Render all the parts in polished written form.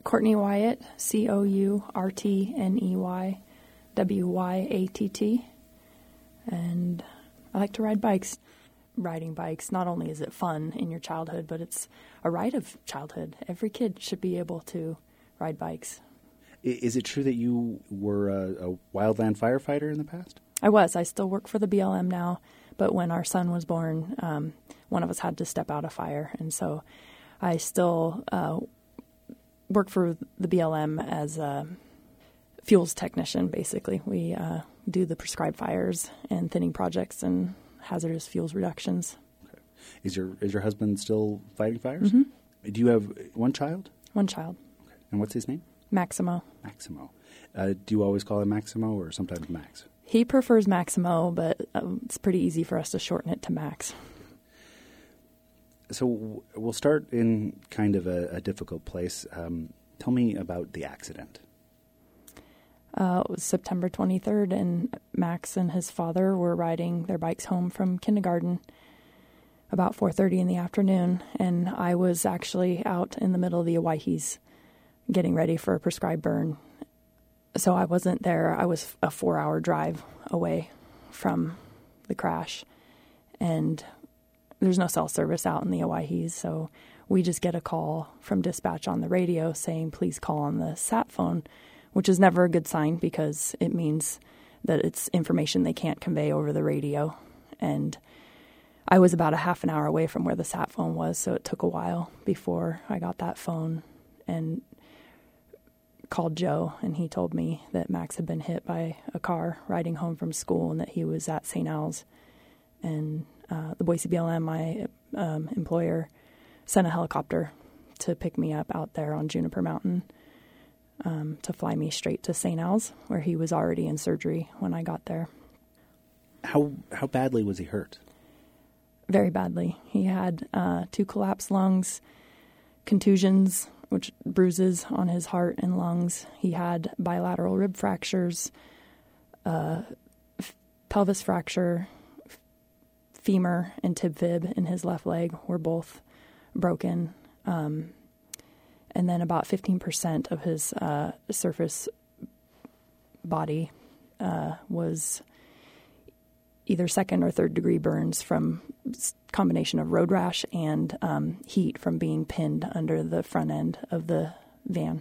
Courtney Wyatt, CourtneyWyatt, and I like to ride bikes. Riding bikes, not only is it fun in your childhood, but it's a rite of childhood. Every kid should be able to ride bikes. Is it true that you were a wildland firefighter in the past? I was. I still work for the BLM now, but when our son was born, one of us had to step out of fire, and so I still work for the BLM as a fuels technician, basically. We do the prescribed fires and thinning projects and hazardous fuels reductions. Okay. Is your husband still fighting fires? Mm-hmm. Do you have one child? One child. Okay. And what's his name? Maximo. Maximo. Do you always call him Maximo or sometimes Max? He prefers Maximo, but it's pretty easy for us to shorten it to Max. So we'll start in kind of a difficult place. Tell me about the accident. It was September 23rd, and Max and his father were riding their bikes home from kindergarten about 4:30 in the afternoon, and I was actually out in the middle of the Owyhees getting ready for a prescribed burn. So I wasn't there. I was a 4-hour drive away from the crash, and there's no cell service out in the Owyhees, so we just get a call from dispatch on the radio saying, please call on the sat phone, which is never a good sign because it means that it's information they can't convey over the radio. And I was about a half an hour away from where the sat phone was, so it took a while before I got that phone and called Joe, and he told me that Max had been hit by a car riding home from school and that he was at St. Al's. And the Boise BLM, my employer, sent a helicopter to pick me up out there on Juniper Mountain to fly me straight to St. Al's, where he was already in surgery when I got there. How badly was he hurt? Very badly. He had 2 collapsed lungs, contusions, which bruises on his heart and lungs. He had bilateral rib fractures, pelvis fracture, femur and tib fib in his left leg were both broken. And then about 15% of his surface body was either second or third degree burns from combination of road rash and heat from being pinned under the front end of the van.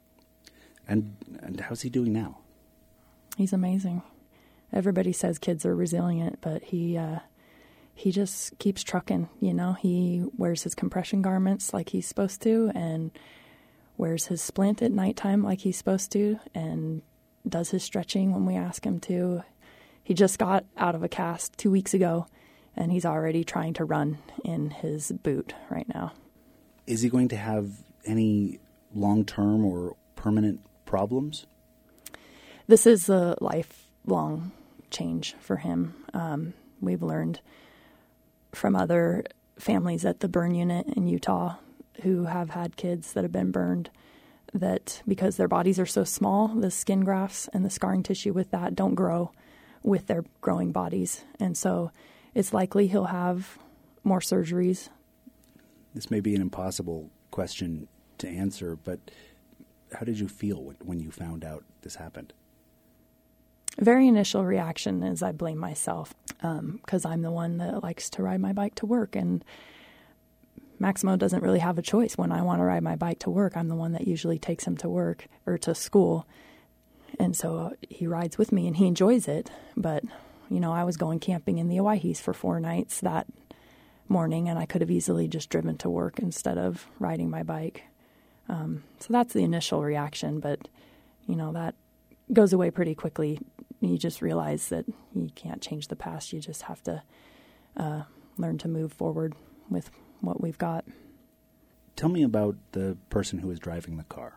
And how's he doing now? He's amazing. Everybody says kids are resilient, but he just keeps trucking, you know. He wears his compression garments like he's supposed to and wears his splint at nighttime like he's supposed to and does his stretching when we ask him to. He just got out of a cast 2 weeks ago, and he's already trying to run in his boot right now. Is he going to have any long-term or permanent problems? This is a lifelong change for him. We've learned from other families at the burn unit in Utah who have had kids that have been burned that because their bodies are so small, the skin grafts and the scarring tissue with that don't grow with their growing bodies. And so it's likely he'll have more surgeries. This may be an impossible question to answer, but how did you feel when you found out this happened? Very initial reaction is I blame myself because I'm the one that likes to ride my bike to work. And Maximo doesn't really have a choice. When I want to ride my bike to work, I'm the one that usually takes him to work or to school. And so he rides with me and he enjoys it. But, you know, I was going camping in the Owyhees for 4 nights that morning, and I could have easily just driven to work instead of riding my bike. So that's the initial reaction. But, you know, that goes away pretty quickly. You just realize that you can't change the past. You just have to learn to move forward with what we've got. Tell me about the person who was driving the car.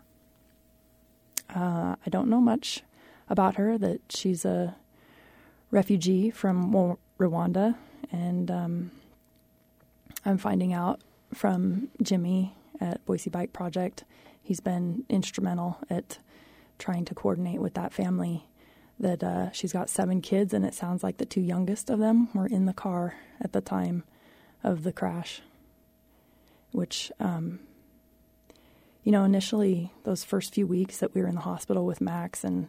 I don't know much about her, that she's a refugee from Rwanda, and I'm finding out from Jimmy at Boise Bike Project. He's been instrumental at trying to coordinate with that family that she's got 7 kids, and it sounds like the 2 youngest of them were in the car at the time of the crash, which Initially those first few weeks that we were in the hospital with Max, and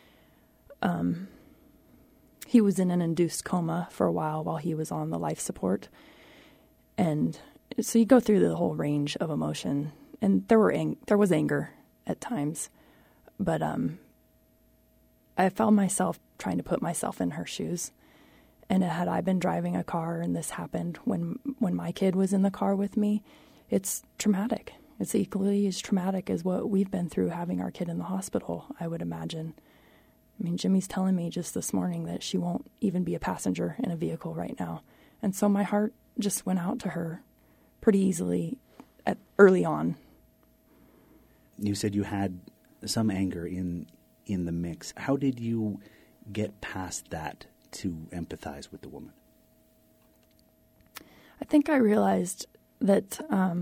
he was in an induced coma for a while he was on the life support. And so you go through the whole range of emotion, and there was anger at times, but I found myself trying to put myself in her shoes. And had I been driving a car and this happened when my kid was in the car with me, it's traumatic. It's equally as traumatic as what we've been through having our kid in the hospital, I would imagine. I mean, Jimmy's telling me just this morning that she won't even be a passenger in a vehicle right now. And so my heart just went out to her pretty easily early on. You said you had some anger in the mix. How did you get past that to empathize with the woman? I think I realized that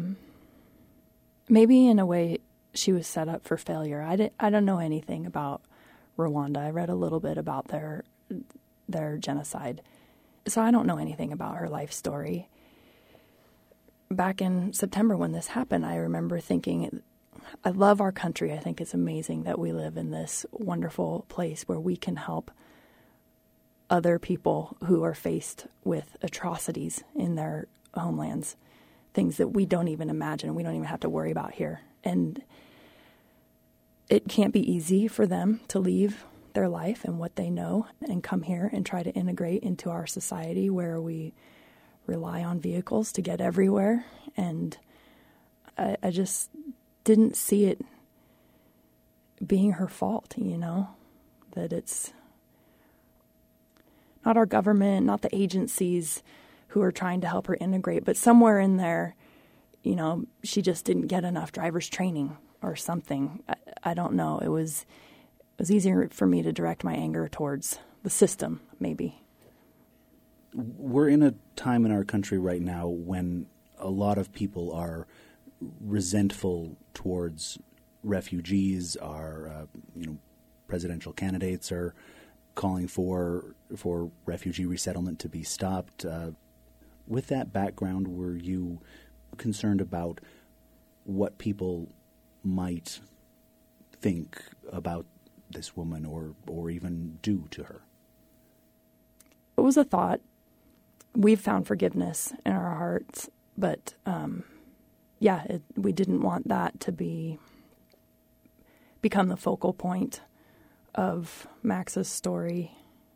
maybe in a way she was set up for failure. I don't know anything about Rwanda. I read a little bit about their genocide. So I don't know anything about her life story. Back in September when this happened, I remember thinking, I love our country. I think it's amazing that we live in this wonderful place where we can help other people who are faced with atrocities in their homelands, things that we don't even imagine, we don't even have to worry about here. And it can't be easy for them to leave their life and what they know and come here and try to integrate into our society where we rely on vehicles to get everywhere. And I just didn't see it being her fault, that it's not our government, not the agencies who are trying to help her integrate, but somewhere in there, she just didn't get enough driver's training or something. I don't know. It was easier for me to direct my anger towards the system, maybe. We're in a time in our country right now when a lot of people are resentful towards refugees. Our presidential candidates are calling for refugee resettlement to be stopped. With that background, were you concerned about what people might think about this woman or even do to her? It was a thought. We've found forgiveness in our hearts, but we didn't want that to become the focal point of Max's story.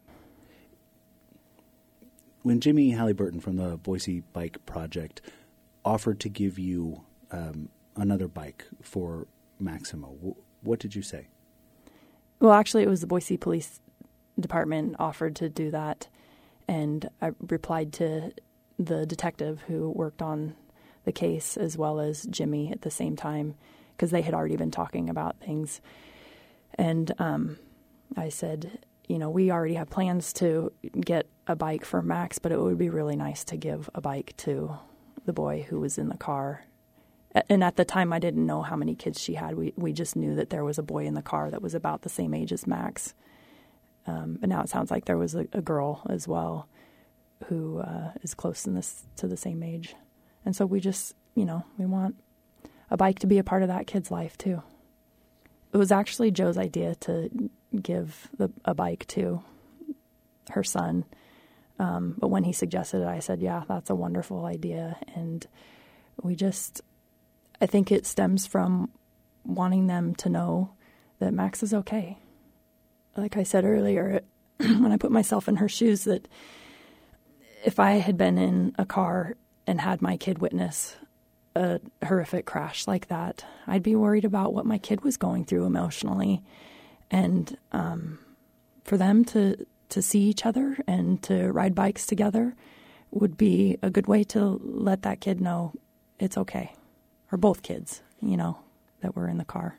When Jimmy Halliburton from the Boise Bike Project offered to give you another bike for Maximo, what did you say? Well, actually, it was the Boise Police Department offered to do that, and I replied to the detective who worked on the case as well as Jimmy at the same time, because they had already been talking about things. And I said, we already have plans to get a bike for Max, but it would be really nice to give a bike to the boy who was in the car. And at the time, I didn't know how many kids she had. We just knew that there was a boy in the car that was about the same age as Max. And now it sounds like there was a girl as well who is close to the same age. And so we just, we want a bike to be a part of that kid's life too. It was actually Joe's idea to give a bike to her son. But when he suggested it, I said, yeah, that's a wonderful idea. And I think it stems from wanting them to know that Max is okay. Like I said earlier, when I put myself in her shoes, that if I had been in a car and had my kid witness a horrific crash like that, I'd be worried about what my kid was going through emotionally. And for them to see each other and to ride bikes together would be a good way to let that kid know it's okay. Or both kids, that were in the car.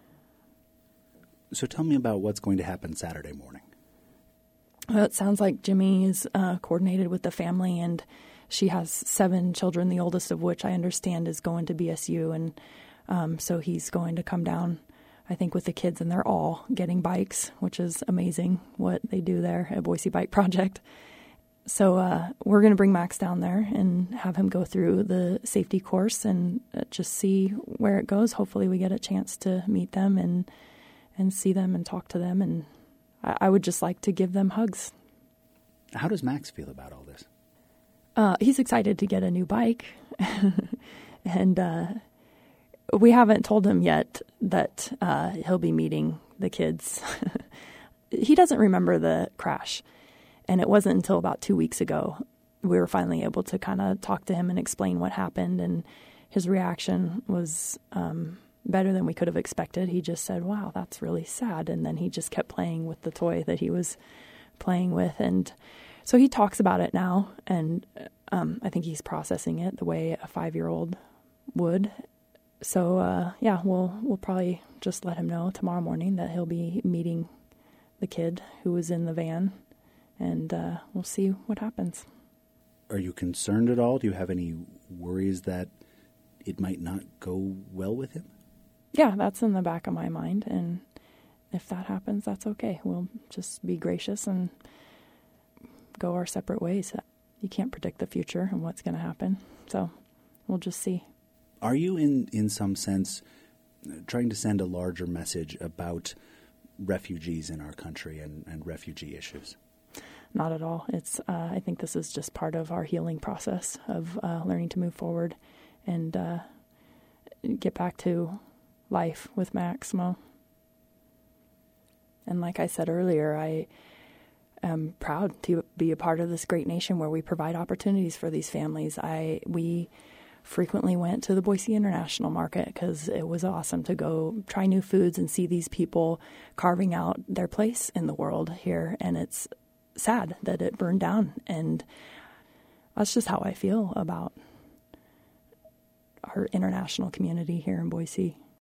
So tell me about what's going to happen Saturday morning. Well, it sounds like Jimmy is coordinated with the family, and she has 7 children, the oldest of which I understand is going to BSU. And so he's going to come down, I think, with the kids, and they're all getting bikes, which is amazing what they do there at Boise Bike Project. So we're going to bring Max down there and have him go through the safety course and just see where it goes. Hopefully we get a chance to meet them and see them and talk to them. And I would just like to give them hugs. How does Max feel about all this? He's excited to get a new bike. And we haven't told him yet that he'll be meeting the kids. He doesn't remember the crash. And it wasn't until about 2 weeks ago we were finally able to kind of talk to him and explain what happened. And his reaction was better than we could have expected. He just said, wow, that's really sad. And then he just kept playing with the toy that he was playing with. And so he talks about it now. And I think he's processing it the way a 5-year-old would. So, we'll probably just let him know tomorrow morning that he'll be meeting the kid who was in the van. And we'll see what happens. Are you concerned at all? Do you have any worries that it might not go well with him? Yeah, that's in the back of my mind. And if that happens, that's okay. We'll just be gracious and go our separate ways. You can't predict the future and what's going to happen. So we'll just see. Are you, in some sense, trying to send a larger message about refugees in our country and refugee issues? Not at all. It's. I think this is just part of our healing process of learning to move forward and get back to life with Maximo. And like I said earlier, I am proud to be a part of this great nation where we provide opportunities for these families. We frequently went to the Boise International Market because it was awesome to go try new foods and see these people carving out their place in the world here. And it's sad that it burned down. And that's just how I feel about our international community here in Boise.